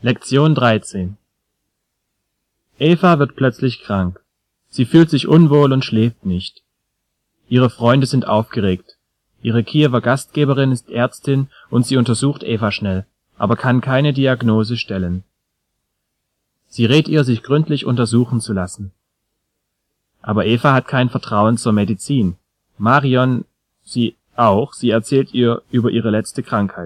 Lektion 13 Eva wird plötzlich krank. Sie fühlt sich unwohl und schläft nicht. Ihre Freunde sind aufgeregt. Ihre Kiewer Gastgeberin ist Ärztin und sie untersucht Eva schnell, aber kann keine Diagnose stellen. Sie rät ihr, sich gründlich untersuchen zu lassen. Aber Eva hat kein Vertrauen zur Medizin. Marion, sie erzählt ihr über ihre letzte Krankheit.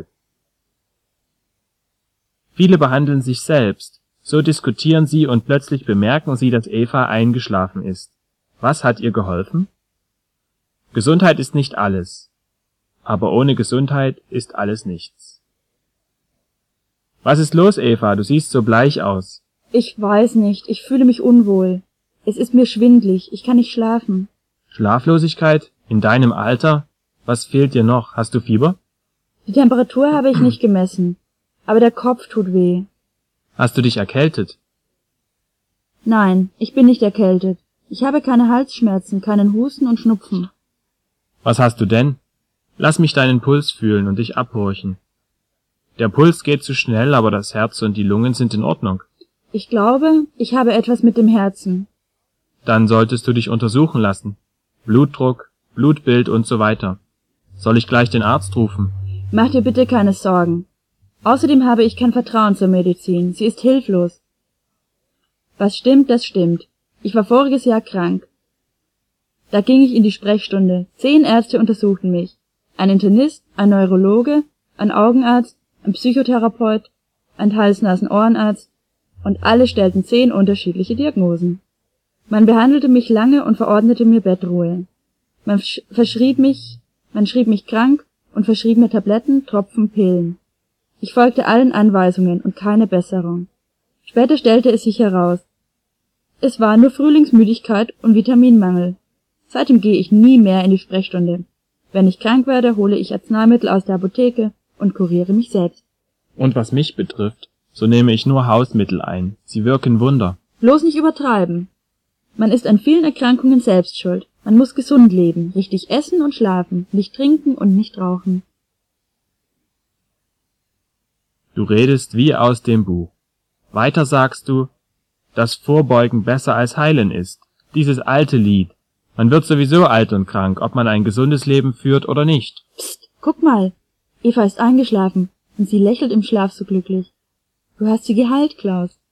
Viele behandeln sich selbst. So diskutieren sie und plötzlich bemerken sie, dass Eva eingeschlafen ist. Was hat ihr geholfen? Gesundheit ist nicht alles. Aber ohne Gesundheit ist alles nichts. Was ist los, Eva? Du siehst so bleich aus. Ich weiß nicht, ich fühle mich unwohl. Es ist mir schwindlig, ich kann nicht schlafen. Schlaflosigkeit? In deinem Alter? Was fehlt dir noch? Hast du Fieber? Die Temperatur habe ich nicht gemessen, aber der Kopf tut weh. Hast du dich erkältet? Nein, ich bin nicht erkältet. Ich habe keine Halsschmerzen, keinen Husten und Schnupfen. Was hast du denn? Lass mich deinen Puls fühlen und dich abhorchen. Der Puls geht zu schnell, aber das Herz und die Lungen sind in Ordnung. Ich glaube, ich habe etwas mit dem Herzen. Dann solltest du dich untersuchen lassen. Blutdruck, Blutbild und so weiter. Soll ich gleich den Arzt rufen? Mach dir bitte keine Sorgen. Außerdem habe ich kein Vertrauen zur Medizin. Sie ist hilflos. Was stimmt, das stimmt. Ich war voriges Jahr krank. Da ging ich in die Sprechstunde. 10 Ärzte untersuchten mich. Ein Internist, ein Neurologe, ein Augenarzt, ein Psychotherapeut, ein Hals-Nasen-Ohrenarzt und alle stellten 10 unterschiedliche Diagnosen. Man behandelte mich lange und verordnete mir Bettruhe. Man schrieb mich krank und verschrieb mir Tabletten, Tropfen, Pillen. Ich folgte allen Anweisungen und keine Besserung. Später stellte es sich heraus, es war nur Frühlingsmüdigkeit und Vitaminmangel. Seitdem gehe ich nie mehr in die Sprechstunde. Wenn ich krank werde, hole ich Arzneimittel aus der Apotheke und kuriere mich selbst. Und was mich betrifft, so nehme ich nur Hausmittel ein. Sie wirken Wunder. Bloß nicht übertreiben. Man ist an vielen Erkrankungen selbst schuld. Man muss gesund leben, richtig essen und schlafen, nicht trinken und nicht rauchen. Du redest wie aus dem Buch. Weiter sagst du, dass Vorbeugen besser als Heilen ist. Dieses alte Lied. Man wird sowieso alt und krank, ob man ein gesundes Leben führt oder nicht. Psst, guck mal. Eva ist eingeschlafen und sie lächelt im Schlaf so glücklich. Du hast sie geheilt, Klaus.